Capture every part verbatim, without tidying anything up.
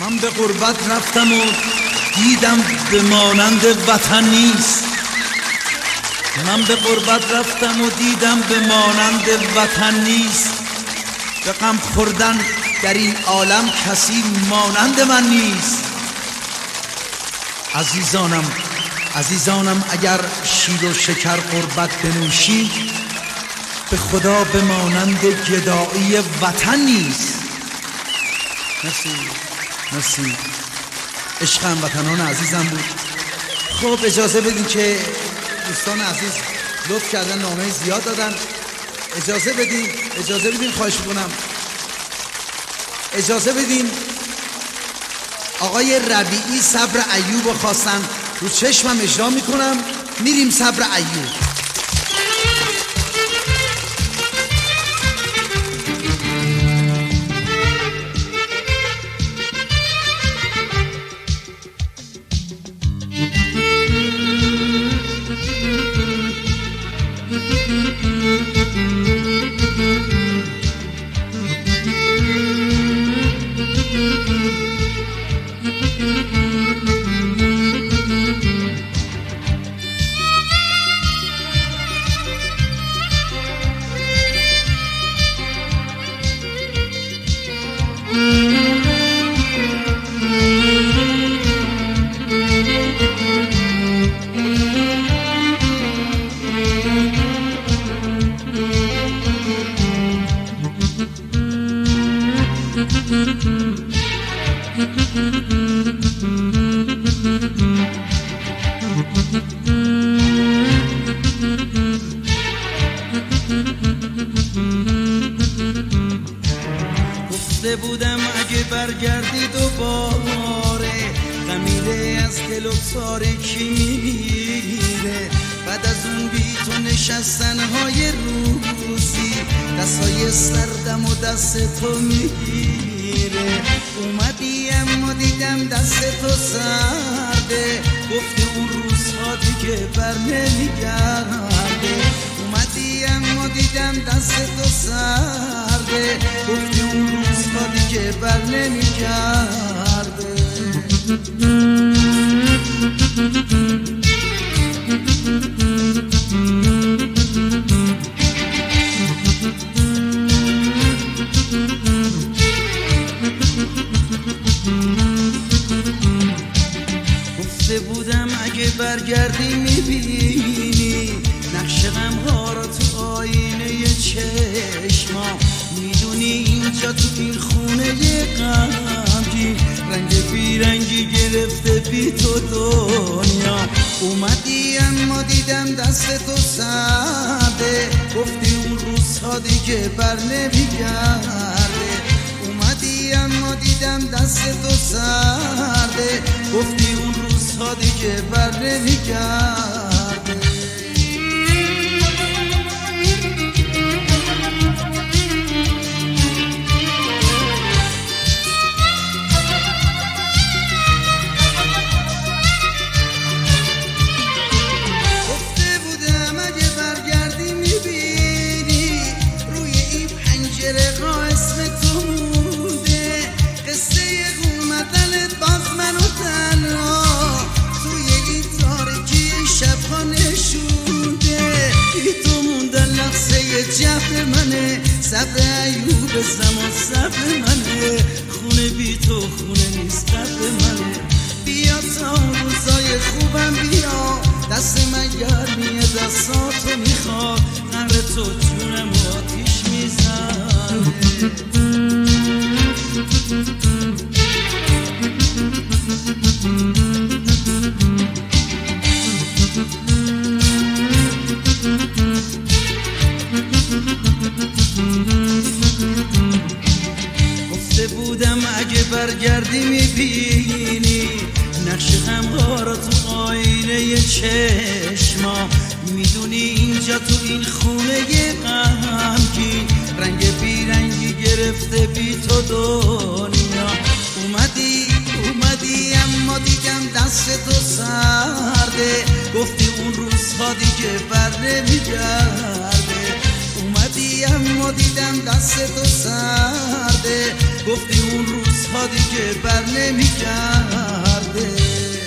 من به غربت رفتم و دیدم به مانند وطن نیست. من به غربت رفتم و دیدم به مانند وطن نیست. به غم خوردن در این عالم کسی مانند من نیست. عزیزانم عزیزانم اگر شیر و شکر غربت بنوشی، به خدا به مانند گدایی وطن نیست. مرسی مرسی. عشقم وطنان عزیزم بود. خب اجازه بدین که دوستان عزیز لطف کردن نامه زیاد دادن. اجازه بدین اجازه بدین خواهش میکنم اجازه بدین آقای ربیعی صبر ایوب خواستن، رو چشمم اجرا میکنم. میریم صبر ایوب. گفته بودم اگه برگردی دوباره، غمیده از دل و تاره کی میمیره. بعد از اون بی تو نشستنهای روزی، دستای سردم و دست تو میگیره. اومدی اما دیدم دست تو سرده، گفتی اون روزها دیگه بر نمیگرده. اومدی اما دیدم دست تو سرده، گفتی اون روزها دیگه بر نمیگرده. گفته بودم اگه برگردی میبینی نقش غمها را تو آینه چشما. میدونی اینجا تو این خونه غمگین، رنگ بیرنگی گرفته بی تو دنیا. اومدی اما دیدم دست تو سرده، گفتی اون روزها دیگه بر نمیگرده. اومدی اما دیدم دست تو سرده، گفتی اون روزها دیگه بر نمیگرده. جفت منه صبر ایوب زمان صبر منه، خونه بی تو خونه نیست قبر منه. بیا تا روزای خوبم بیا، دست من گرمیه دستاتو میخواد، قبر تو جونم آتیش میزنه. گفته بودم اگه برگردی میبینی نقش غمها را تو آینه چشما. میدونی اینجا تو این خونه غمگین، رنگ بیرنگی گرفته بی تو دنیا. اومدی اومدی اما دیدم دست تو سرده، گفتی اون روزها دیگه بر نمیگرده. اومدی اومدی اما دیدم دست تو سرده، گفتی اون روزها دیگه بر نمیگرده.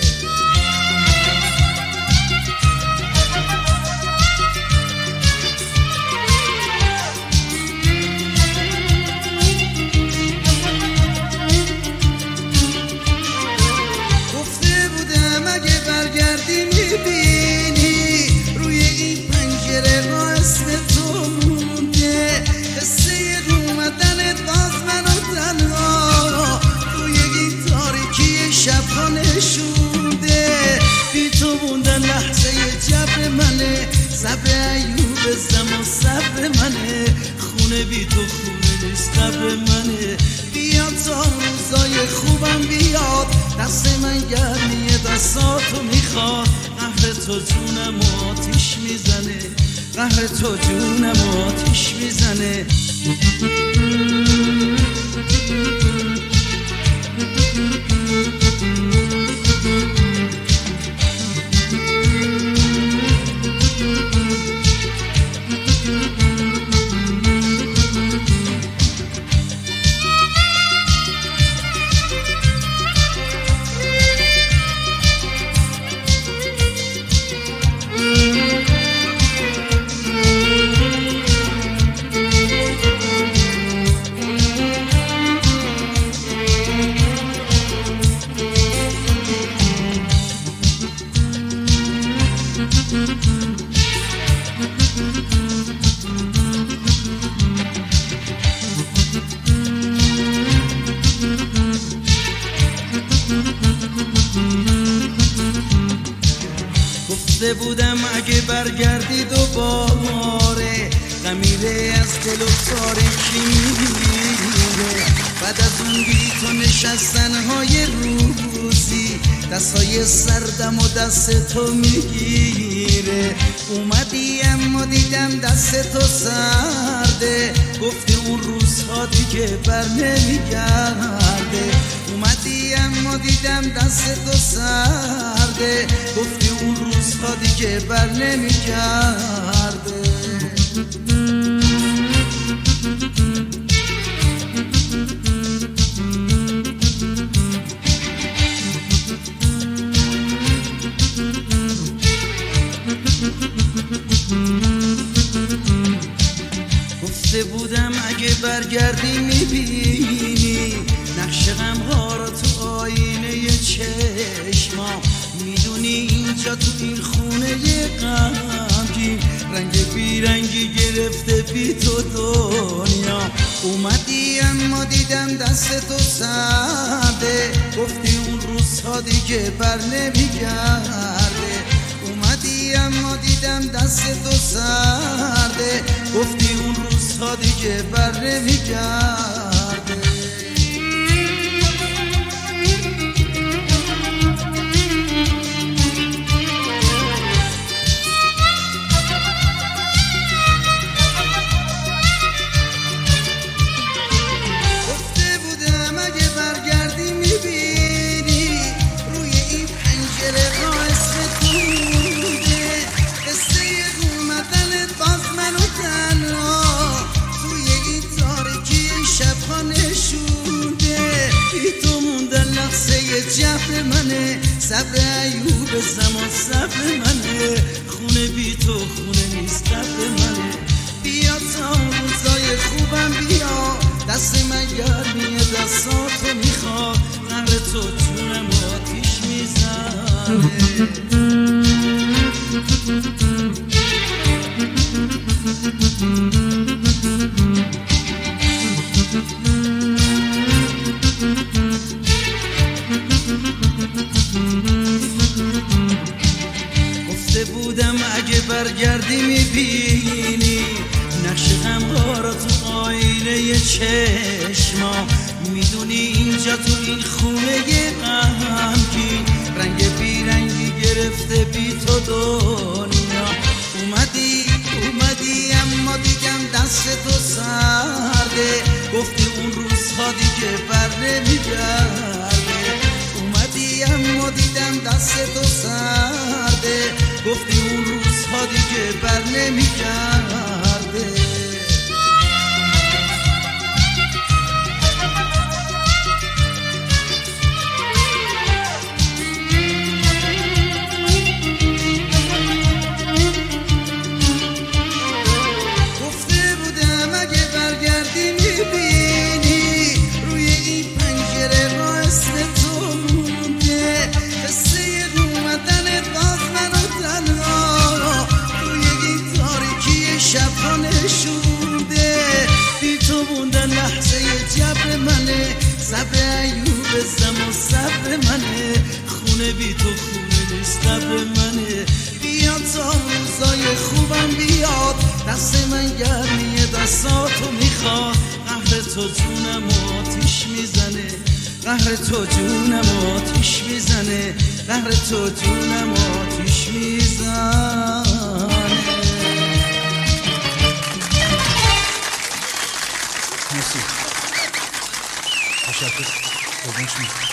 گفته بودم اگه برگردی میبینی روی این پنجره را اسم تو مونده، قصه اومدنت باز منو تنها توی این تاریکی شبها نشونده. بی تو موندن لحظه جبر منه، صبر ایوب زمان صبر منه، خونه بی تو خونه نیست قبر منه. بیاد تا روزای خوبم بیاد، دست من گرمیه دستاتو میخواد. قهر تو جونم آتیش میزنه، قهر تو جونم آتیش میزنه. گفته بودم اگه برگردی دوباره، غمیره از دل و تاریکی میره. بعد از اون بی تو نشستنهای روزی، دستای سردم و دست تو میگیره. اومدی اما دیدم دست تو سرده، گفتی اون روزها دیگه بر نمیگرده. اومدی اما دیدم دست تو سرده، گفتی اون روزها دیگه بر نمیگرده. گفته بودم اگه برگردی میبینی نقش غمها را تو آینه چشمام. میدونی اینجا تو این خونه غمگین، رنگ بیرنگی گرفته بی تو دنیا. اومدی اما دیدم دست تو سرده، گفتی اون روزها دیگه بر نمیگرده. اومدی اما دیدم دست تو سرده، گفتی اون روزها دیگه بر نمیگرده. جبر منه، صبر ایوب زمان صبر منه، خونه بی تو خونه نیست قبر منه. بیا تا روزای خوبم بیا، دست من گرمیه دستاتو میخواد. قهر تو جونم آتیش میزنه. گفته بودم اگه برگردی میبینی نقش غمها را تو آینه چشما. میدونی اینجا تو این خونه غمگین، رنگ بیرنگی گرفته بی تو دنیا. اومدی اومدی اما دیدم دست تو سرده، گفتی اون روزها دیگه بر نمیگرده. اومدی اما دیدم دست تو سرده، گفتی اون روزها دیگه بر نمیگرده. زم و صبر منه، خونه بی تو خونه نیست قبر منه. بیاد تا روزای خوبم بیاد، دست من گرمی دستاتو میخواد. قهر تو جونم آتیش میزنه، قهر تو جونم آتیش میزنه، قهر تو جونم آتیش میزنه. مرسی، تشکر. قربونش می‌شم.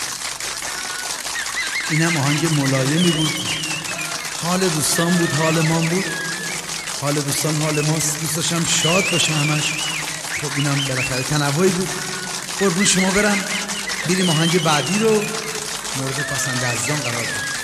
اینم آهنگ ملایمی بود، حال دوستان بود، حال ما بود، حال دوستان حال ماست. دوست داشتم شاد باشه همش. خب اینم بالاخره تنوعی بود. قربون شما برم، بریم آهنگ بعدی رو مورد پسند عزیزان قرار بدیم.